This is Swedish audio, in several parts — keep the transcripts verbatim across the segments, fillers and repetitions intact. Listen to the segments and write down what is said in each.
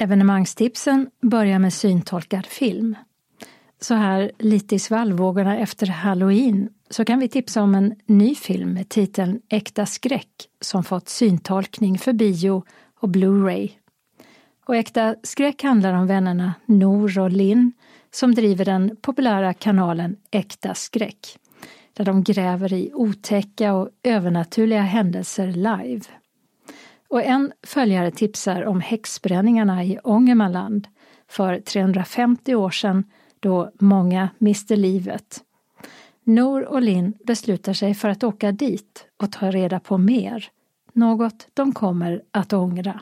Evenemangstipsen börjar med syntolkad film. Så här lite i svallvågorna efter Halloween så kan vi tipsa om en ny film med titeln Äkta skräck som fått syntolkning för bio och Blu-ray. Och Äkta skräck handlar om vännerna Nour och Linn som driver den populära kanalen Äkta skräck, där de gräver i otäcka och övernaturliga händelser live. Och en följare tipsar om häxbränningarna i Ångermanland för trehundrafemtio år sedan då många miste livet. Nour och Linn beslutar sig för att åka dit och ta reda på mer, något de kommer att ångra.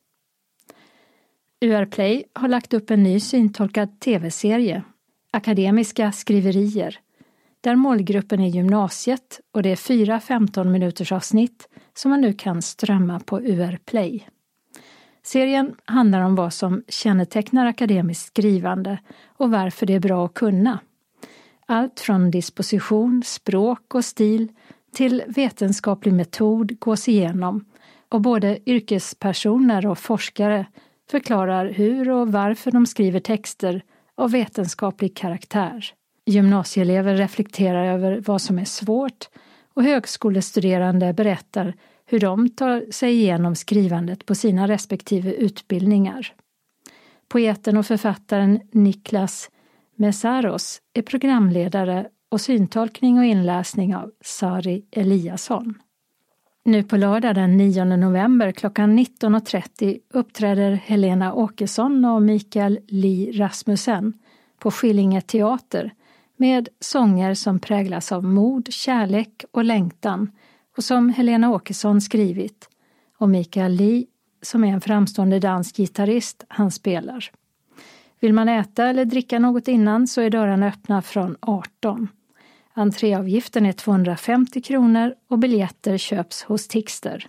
U R Play har lagt upp en ny syntolkad tv-serie, Akademiska skriverier, där målgruppen är gymnasiet och det är fyra femton minuters avsnitt som man nu kan strömma på U R Play. Serien handlar om vad som kännetecknar akademiskt skrivande och varför det är bra att kunna. Allt från disposition, språk och stil till vetenskaplig metod gås igenom och både yrkespersoner och forskare förklarar hur och varför de skriver texter av vetenskaplig karaktär. Gymnasieelever reflekterar över vad som är svårt och högskolestuderande berättar hur de tar sig igenom skrivandet på sina respektive utbildningar. Poeten och författaren Niklas Messaros är programledare och syntolkning och inläsning av Sari Eliasson. Nu på lördag den nionde november klockan nitton och trettio uppträder Helena Åkesson och Mikael Li Rasmussen på Skillinge teater med sånger som präglas av mod, kärlek och längtan och som Helena Åkesson skrivit och Mikael Li som är en framstående dansgitarrist han spelar. Vill man äta eller dricka något innan så är dörrarna öppna från arton. Entréavgiften är tvåhundrafemtio kronor och biljetter köps hos Tixter.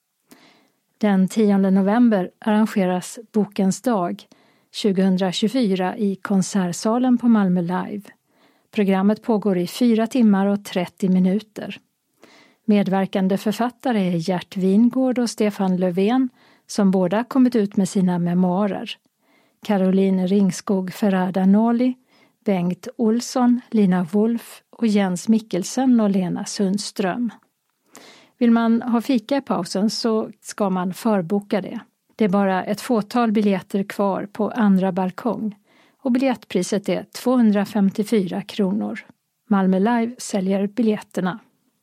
Den tionde november arrangeras Bokens dag tjugohundratjugofyra i konsertsalen på Malmö Live. Programmet pågår i fyra timmar och trettio minuter. Medverkande författare är Gert Wingård och Stefan Löfven som båda kommit ut med sina memoarer. Caroline Ringskog Ferrada Noli, Bengt Olsson, Lina Wolf och Jens Mikkelsen och Lena Sundström. Vill man ha fika i pausen så ska man förboka det. Det är bara ett fåtal biljetter kvar på andra balkong och biljettpriset är tvåhundrafemtiofyra kronor. Malmö Live säljer biljetterna.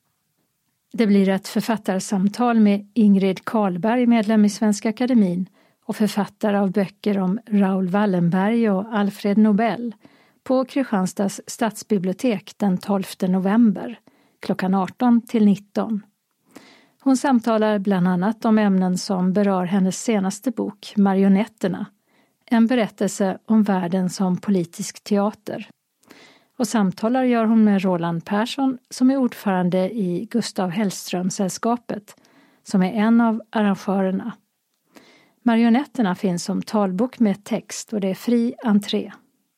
Det blir ett författarsamtal med Ingrid Karlberg, medlem i Svenska Akademin och författare av böcker om Raoul Wallenberg och Alfred Nobel på Kristianstads stadsbibliotek den tolfte november klockan arton till nitton. Hon samtalar bland annat om ämnen som berör hennes senaste bok Marionetterna, en berättelse om världen som politisk teater. Och samtalar gör hon med Roland Persson som är ordförande i Gustav Hellström-sällskapet som är en av arrangörerna. Marionetterna finns som talbok med text och det är fri entré.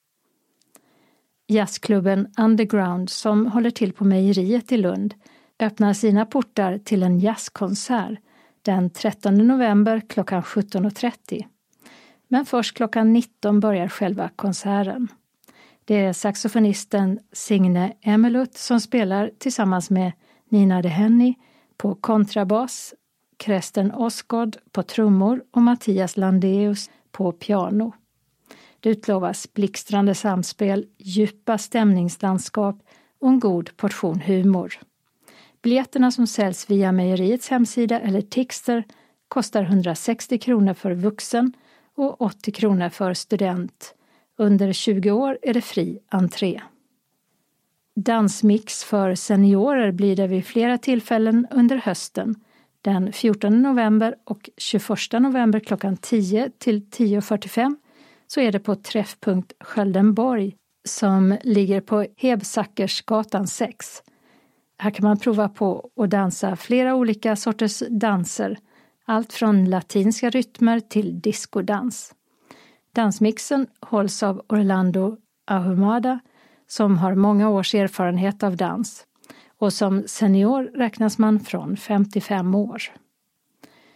Jazzklubben Underground som håller till på Mejeriet i Lund öppnar sina portar till en jazzkonsert den trettonde november klockan sjutton och trettio. Men först klockan nitton börjar själva konserten. Det är saxofonisten Signe Emelut som spelar tillsammans med Nina Dehenny på kontrabas, Kresten Osgård på trummor och Mattias Landeus på piano. Det utlovas blixtrande samspel, djupa stämningslandskap och en god portion humor. Biljetterna som säljs via Mejeriets hemsida eller Tixter kostar hundrasextio kronor för vuxen och åttio kronor för student. Under tjugo år är det fri entré. Dansmix för seniorer blir det vid flera tillfällen under hösten. Den fjortonde november och tjugoförsta november klockan tio till tio fyrtiofem så är det på Träffpunkt Sköldenborg som ligger på Hebsackersgatan sex. Här kan man prova på att dansa flera olika sorters danser, allt från latinska rytmer till diskodans. Dansmixen hålls av Orlando Ahumada som har många års erfarenhet av dans och som senior räknas man från femtiofem år.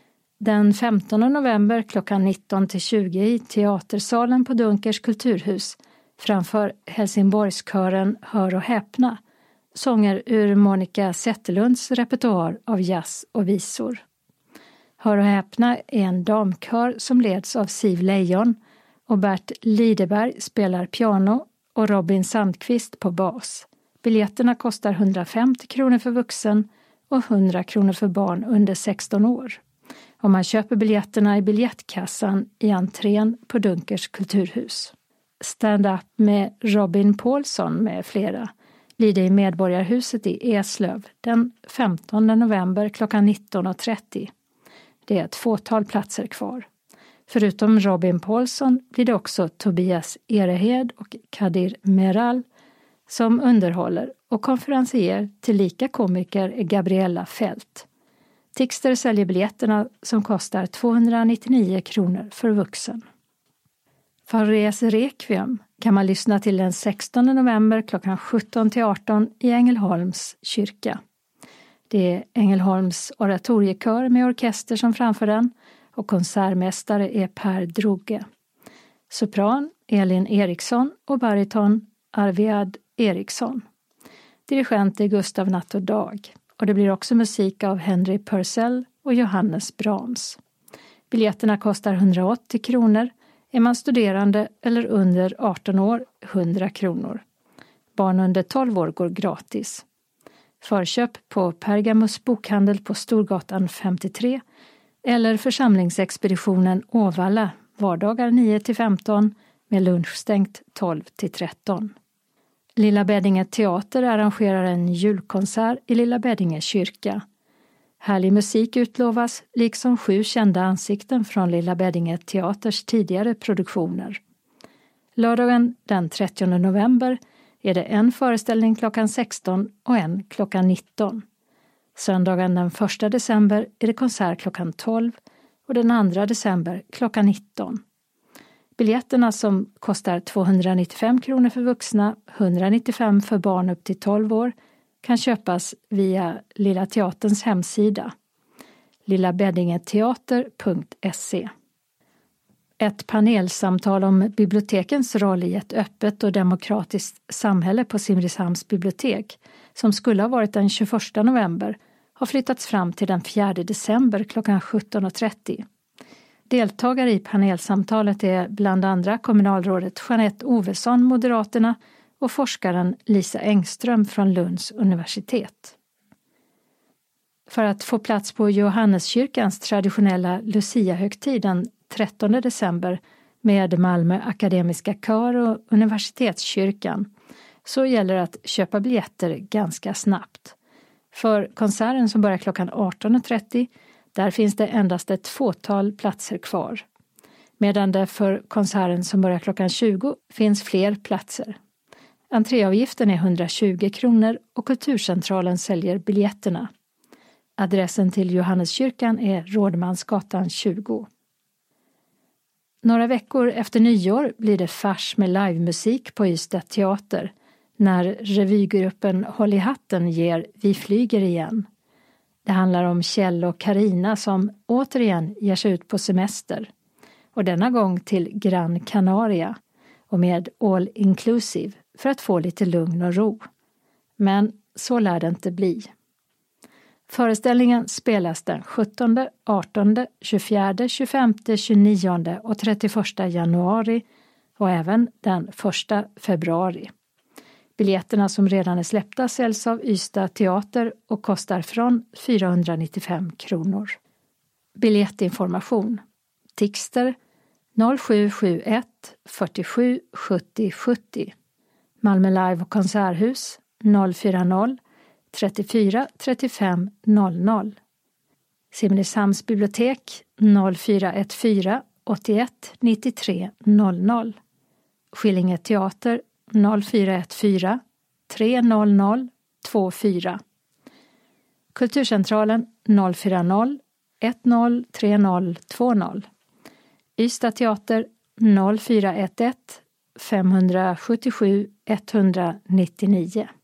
Den femtonde november klockan nitton till tjugo i teatersalen på Dunkers kulturhus framför Helsingborgskören Hör och häpna sånger ur Monica Zetterlunds repertoar av jazz och visor. Hör och häpna är en damkör som leds av Siv Lejon och Bert Lideberg spelar piano och Robin Sandqvist på bas. Biljetterna kostar hundrafemtio kronor för vuxen och hundra kronor för barn under sexton år. Om man köper biljetterna i biljettkassan i entrén på Dunkers kulturhus. Stand-up med Robin Paulsson med flera blir det i Medborgarhuset i Eslöv den femtonde november klockan nitton och trettio. Det är ett fåtal platser kvar. Förutom Robin Paulsson blir det också Tobias Erehed och Kadir Meral som underhåller, och konferencier till lika komiker är Gabriella Fält. Tixter säljer biljetterna som kostar tvåhundranittionio kronor för vuxen. Faurés Requiem kan man lyssna till den sextonde november klockan sjutton till arton i Ängelholms kyrka. Det är Ängelholms oratoriekör med orkester som framför den, och konsertmästare är Per Droge. Sopran Elin Eriksson och bariton Arviad Eriksson. Dirigent är Gustav Natt och Dag, och det blir också musik av Henry Purcell och Johannes Brahms. Biljetterna kostar hundraåttio kronor, är man studerande eller under arton år hundra kronor. Barn under tolv år går gratis. Förköp på Pergamus bokhandel på Storgatan femtiotre eller församlingsexpeditionen Åvalla vardagar nio till femton med lunchstängt tolv till tretton. Lilla Beddinge teater arrangerar en julkonsert i Lilla Beddinge kyrka. Härlig musik utlovas, liksom sju kända ansikten från Lilla Beddinge teaters tidigare produktioner. Lördagen den trettionde november är det en föreställning klockan sexton och en klockan nitton. Söndagen den första december är det konsert klockan tolv och den andra december klockan nitton. Biljetterna som kostar tvåhundranittiofem kronor för vuxna, hundrannittiofem för barn upp till tolv år kan köpas via Lilla Teaterns hemsida lillabeddingeteater punkt se. Ett panelsamtal om bibliotekens roll i ett öppet och demokratiskt samhälle på Simrishamns bibliotek som skulle ha varit den tjugoförsta november har flyttats fram till den fjärde december klockan sjutton och trettio. Deltagare i panelsamtalet är bland andra kommunalrådet Jeanette Ovesson, Moderaterna, och forskaren Lisa Engström från Lunds universitet. För att få plats på Johanneskyrkans traditionella Lucia-högtid den trettonde december med Malmö akademiska kör och universitetskyrkan så gäller det att köpa biljetter ganska snabbt. För konserten som börjar klockan arton och trettio, där finns det endast ett fåtal platser kvar. Medan det för konserten som börjar klockan tjugo finns fler platser. Entréavgiften är hundratjugo kronor och Kulturcentralen säljer biljetterna. Adressen till Johanneskyrkan är Rådmansgatan tjugo. Några veckor efter nyår blir det fars med livemusik på Ystad teater när revygruppen Håll i hatten ger Vi flyger igen. Det handlar om Kjell och Karina som återigen ger sig ut på semester. Och denna gång till Gran Canaria och med all inclusive för att få lite lugn och ro. Men så lär det inte bli. Föreställningen spelas den sjuttonde, artonde, tjugofjärde, tjugofemte, tjugonionde och trettioförsta januari och även den första februari. Biljetterna som redan är släppta säljs av Ystad teater och kostar från fyrahundranittiofem kronor. Biljettinformation. Tixter noll sju sju ett fyrtiosju sjuttio sjuttio. Malmö Live och konserthus noll fyrtio trettiofyra trettiofem noll noll. Simrishamns bibliotek noll fyra ett fyra åttioett nittiotre noll noll. Skillinge teater noll fyra ett fyra tre noll noll två fyra. Kulturcentralen noll fyra noll ett noll tre noll två noll. Ystad teater noll fyra ett ett fem sju sju ett nio nio.